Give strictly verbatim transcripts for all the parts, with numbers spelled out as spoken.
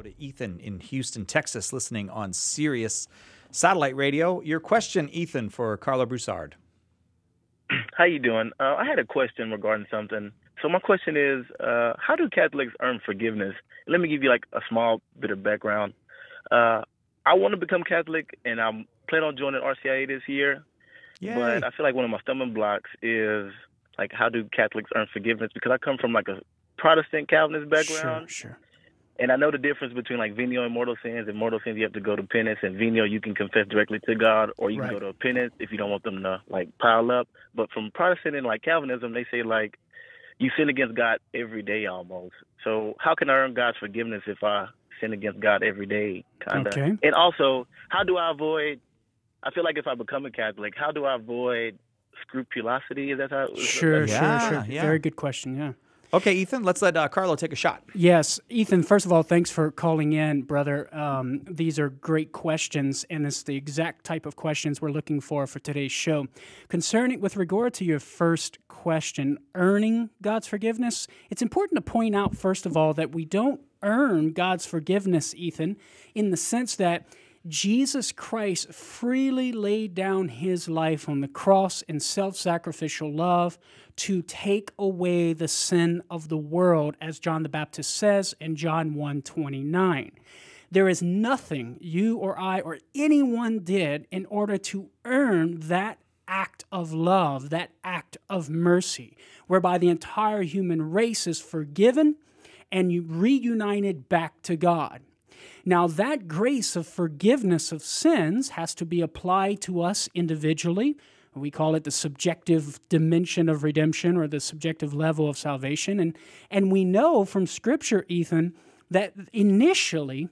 to Ethan in Houston, Texas, listening on Sirius Satellite Radio. Your question, Ethan, for Carlo Broussard. How you doing? Uh, I had a question regarding something. So my question is, uh, how do Catholics earn forgiveness? Let me give you like a small bit of background. Uh, I want to become Catholic, and I'm planning on joining R C I A this year. Yay. But I feel like one of my stumbling blocks is like, how do Catholics earn forgiveness? Because I come from like a Protestant Calvinist background. Sure, sure. And I know the difference between like venial and mortal sins. In mortal sins, you have to go to penance, and venial, you can confess directly to God, or you Right. can go to penance if you don't want them to like pile up. But from Protestant and like Calvinism, they say like you sin against God every day almost. So how can I earn God's forgiveness if I sin against God every day, kind of? Okay. And also, how do I avoid? I feel like if I become a Catholic, how do I avoid scrupulosity? Is that how? Sure, Yeah, sure, sure. yeah. Very good question, yeah. Okay, Ethan, let's let uh, Carlo take a shot. Yes, Ethan, first of all, thanks for calling in, brother. Um, these are great questions, and it's the exact type of questions we're looking for for today's show. Concerning, with regard to your first question, earning God's forgiveness, it's important to point out, first of all, that we don't earn God's forgiveness, Ethan, in the sense that Jesus Christ freely laid down his life on the cross in self-sacrificial love to take away the sin of the world, as John the Baptist says in John one twenty-nine. There is nothing you or I or anyone did in order to earn that act of love, that act of mercy, whereby the entire human race is forgiven and you reunited back to God. Now, that grace of forgiveness of sins has to be applied to us individually. We call it the subjective dimension of redemption, or the subjective level of salvation. And, and we know from Scripture, Ethan, that initially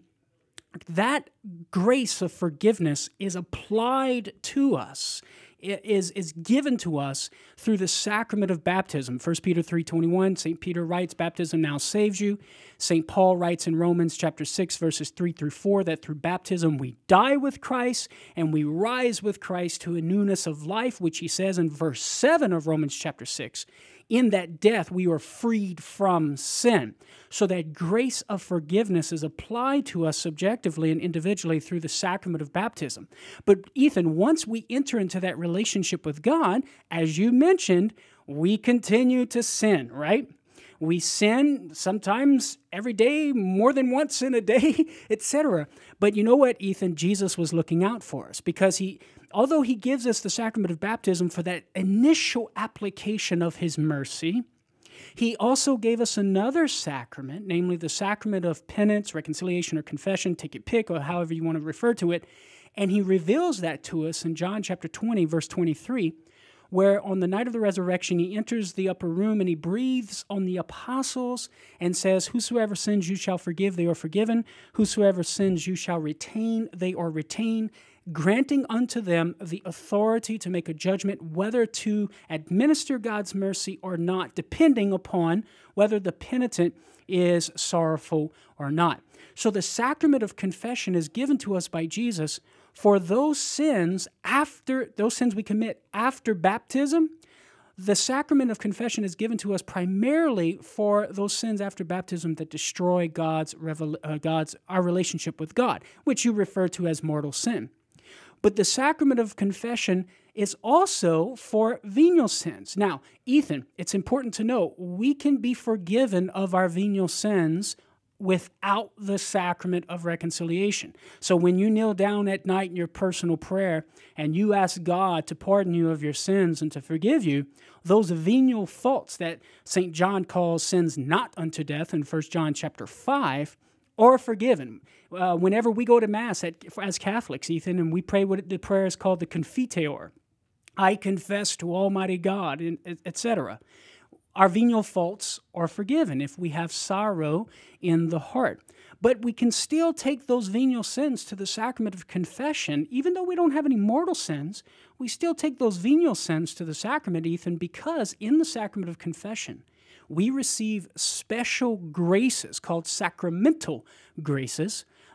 that grace of forgiveness is applied to us, is, is given to us through the sacrament of baptism. First Peter three twenty-one, Saint Peter writes, baptism now saves you. Saint Paul writes in Romans chapter six, verses three through four, that through baptism we die with Christ and we rise with Christ to a newness of life, which he says in verse seven of Romans chapter six. In that death, we are freed from sin. So that grace of forgiveness is applied to us subjectively and individually through the sacrament of baptism. But Ethan, once we enter into that relationship with God, as you mentioned, we continue to sin, right? We sin sometimes every day, more than once in a day, et cetera. But you know what, Ethan? Jesus was looking out for us because he, although he gives us the sacrament of baptism for that initial application of his mercy, he also gave us another sacrament, namely the sacrament of penance, reconciliation, or confession, take your pick, or however you want to refer to it. And he reveals that to us in John chapter twenty, verse twenty-three, where on the night of the resurrection, he enters the upper room and he breathes on the apostles and says, whosoever sins you shall forgive, they are forgiven. Whosoever sins you shall retain, they are retained, granting unto them the authority to make a judgment whether to administer God's mercy or not, depending upon whether the penitent is sorrowful or not. So the sacrament of confession is given to us by Jesus for those sins after those sins we commit after baptism. The sacrament of confession is given to us primarily for those sins after baptism that destroy God's revel- uh, God's our relationship with God, which you refer to as mortal sin. But the sacrament of confession is also for venial sins. Now, Ethan, it's important to know we can be forgiven of our venial sins without the sacrament of reconciliation. So when you kneel down at night in your personal prayer and you ask God to pardon you of your sins and to forgive you, those venial faults that Saint John calls sins not unto death in First John chapter five are forgiven. Uh, whenever we go to Mass at, as Catholics, Ethan, and we pray what the prayer is called the Confiteor, I confess to Almighty God, et cetera, our venial faults are forgiven if we have sorrow in the heart. But we can still take those venial sins to the sacrament of confession. Even though we don't have any mortal sins, we still take those venial sins to the sacrament, Ethan, because in the sacrament of confession, we receive special graces called sacramental graces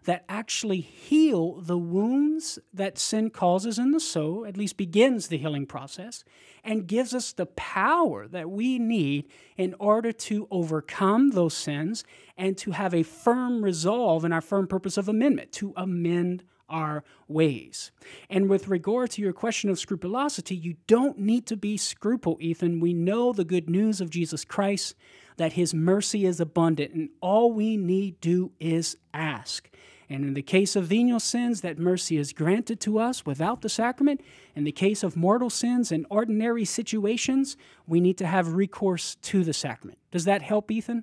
that actually heal the wounds that sin causes in the soul, at least begins the healing process, and gives us the power that we need in order to overcome those sins and to have a firm resolve in our firm purpose of amendment, to amend our ways. And with regard to your question of scrupulosity, you don't need to be scruple, Ethan. We know the good news of Jesus Christ, that his mercy is abundant, and all we need do is ask. And in the case of venial sins, that mercy is granted to us without the sacrament. In the case of mortal sins and ordinary situations, we need to have recourse to the sacrament. Does that help, Ethan?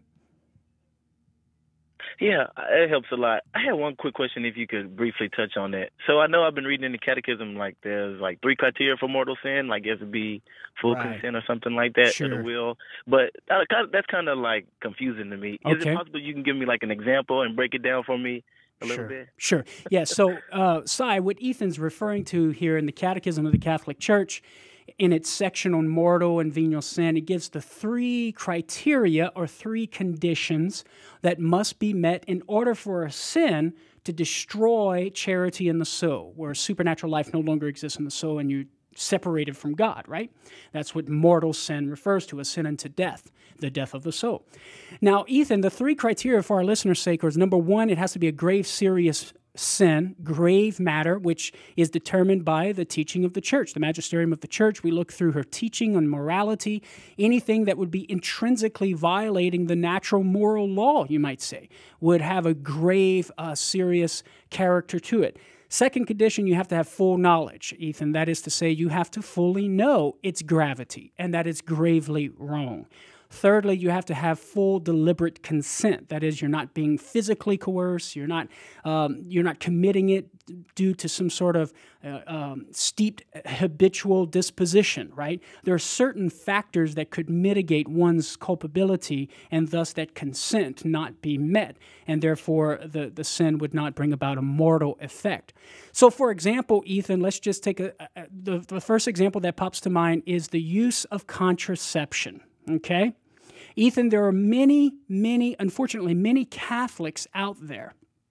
Yeah, it helps a lot. I had one quick question, if you could briefly touch on that. So I know I've been reading in the catechism, like there's like three criteria for mortal sin, like it has to be full Right. consent or something like that, Sure. or the will. But that, that's kind of like confusing to me. Is Okay. it possible you can give me like an example and break it down for me a little Sure. bit? Sure. Yeah. So, uh, Sai, what Ethan's referring to here in the Catechism of the Catholic Church, in its section on mortal and venial sin, it gives the three criteria or three conditions that must be met in order for a sin to destroy charity in the soul, where supernatural life no longer exists in the soul and you're separated from God, right? That's what mortal sin refers to, a sin unto death, the death of the soul. Now, Ethan, the three criteria for our listeners' sake is, number one, it has to be a grave, serious sin, grave matter, which is determined by the teaching of the church, the magisterium of the church. We look through her teaching on morality, anything that would be intrinsically violating the natural moral law, you might say, would have a grave, uh, serious character to it. Second condition, you have to have full knowledge, Ethan. That is to say, you have to fully know its gravity and that it's gravely wrong. Thirdly, you have to have full deliberate consent. That is, you're not being physically coerced. You're not um, you're not committing it due to some sort of uh, um, steeped habitual disposition, right? There are certain factors that could mitigate one's culpability and thus that consent not be met, and therefore the, the sin would not bring about a mortal effect. So, for example, Ethan, let's just take a, a the, the first example that pops to mind is the use of contraception, okay? Ethan, there are many, many, unfortunately, many Catholics out there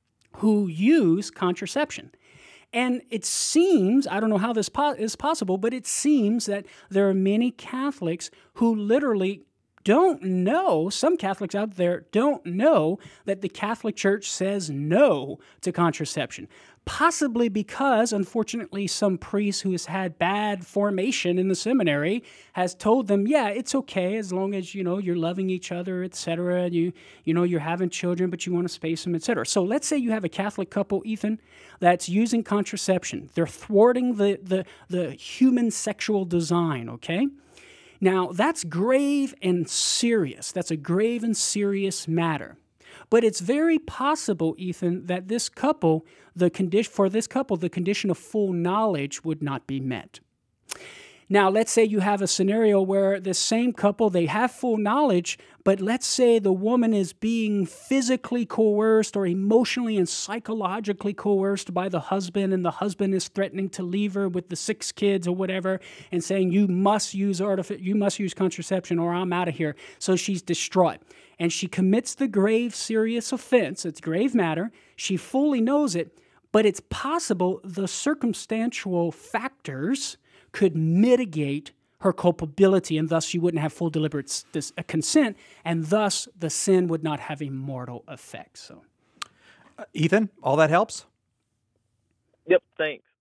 who use contraception. And it seems, I don't know how this po- is possible, but it seems that there are many Catholics who literally don't know, some Catholics out there don't know that the Catholic Church says no to contraception. Possibly because, unfortunately, some priest who has had bad formation in the seminary has told them, yeah, it's okay as long as, you know, you're loving each other, et cetera. You, you know, you're having children, but you want to space them, et cetera. So let's say you have a Catholic couple, Ethan, that's using contraception. They're thwarting the, the, the human sexual design, okay? Now, that's grave and serious. That's a grave and serious matter. But it's very possible, Ethan, that this couple, the condition for this couple, the condition of full knowledge would not be met. Now, let's say you have a scenario where this same couple, they have full knowledge, but let's say the woman is being physically coerced or emotionally and psychologically coerced by the husband, and the husband is threatening to leave her with the six kids or whatever and saying, you must use artific- you must use contraception or I'm out of here. So she's distraught. And she commits the grave, serious offense. It's grave matter. She fully knows it, but it's possible the circumstantial factors could mitigate her culpability, and thus she wouldn't have full deliberate this, uh, consent, and thus the sin would not have a mortal effect. So, uh, Ethan, all that helps? Yep, thanks.